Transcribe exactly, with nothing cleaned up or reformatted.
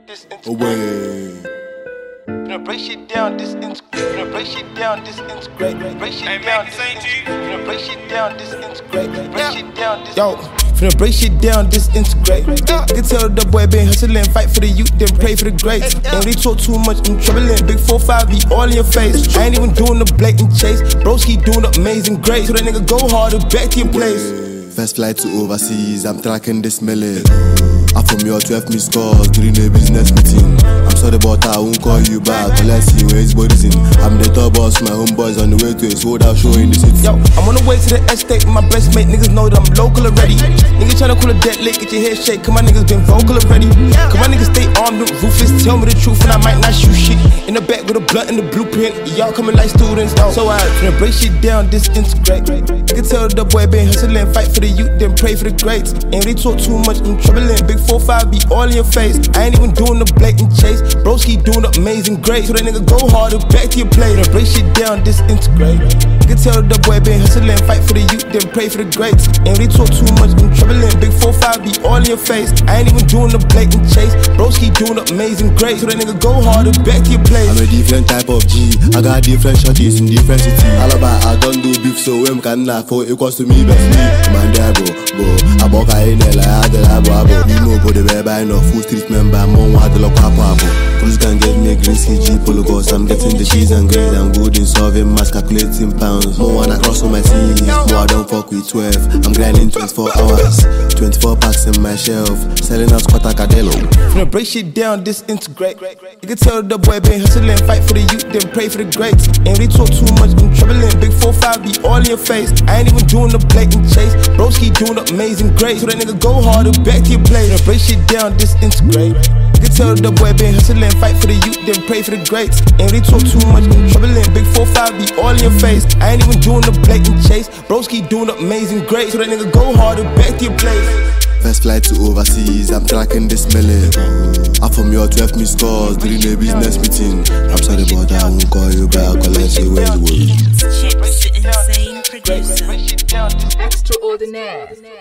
this away. Gonna break shit down, this integrate. Gonna break shit down, this integrate. Break shit down, this integrate. Gonna break shit down, this integrate. Break shit down, this yo. Finna break shit down, disintegrate. I can tell the boy been hustling, fight for the youth, then pray for the greats. Ain't really talk too much, I'm troubling. Big four five be all in your face. I ain't even doing the blatant chase. Broski doing the amazing grace. So that nigga go harder, back to your place. First flight to overseas, I'm tracking this milli. I from your twelve missed calls during a business meeting. I'm sorry but I won't call you back. Let's see where his body's in. I'm the top boss, my homeboys on the way to a sold out show in the city. Yo, I'm on the way to the estate with my best mate. Niggas know that I'm local already. Niggas tryna call a dead lick, get your head shake. Cause my niggas been vocal already. Cause my niggas stay armed and ruthless. Tell me the truth and I might not shoot shit. In the back with a blunt and the blueprint. Y'all coming like students. So I finna break shit down, disintegrate. I can tell the boy been hustling, fight for the youth, then pray for the greats. Ain't really talk too much, I'm troubling. Big four five be all in your face. I ain't even doing the blatant chase. Broski doing the amazing grace. So that nigga go harder, back to your play. Then break shit down, disintegrate. I can tell the boy been hustling, fight for the youth, then pray for the greats. Ain't really talk too much, I'm troubling. Big four five be all in your face. I ain't even doing the blatant chase. Broski doing the amazing grace. So that nigga go harder, back to your place. I'm a different type of G. I got different shorties in different cities. All about I don't do beef, so when can I for equals to me best me. Man there bro, bro. I walk in there like I did I bro. You know for the baby I know full street member. Mom want the lock up up. Cruise can get me green C G polo cause I'm getting the cheese and grade. I'm good in solving mass calculating pounds. More wanna cross on my teeth. More I don't fuck with twelve. I'm grinding twenty-four hours. twenty-four packs in my shelf. Selling out squatter cadelo. Finna break shit down, disintegrate. You can tell the boy been hustling, fight for the youth, then pray for the greats. Ain't really talk too much, I'm troubling. Big four five be all in your face. I ain't even doing the blatant chase. Broski doing the amazing grace. So that nigga go harder, back to your place. Finna break shit down, disintegrate. You can tell the boy been hustling, fight for the youth, then pray for the greats. Ain't really talk too much, I'm troubling. Big four five be all in your face. I ain't even doing the blatant chase. Broski doing the amazing grace. So that nigga go harder, back to your place. First flight to overseas, I'm tracking this milli. I from your twelve missed calls during a business meeting. I'm sorry but I won't call you back unless you where's the way. Chips, insane producer. Extraordinaire.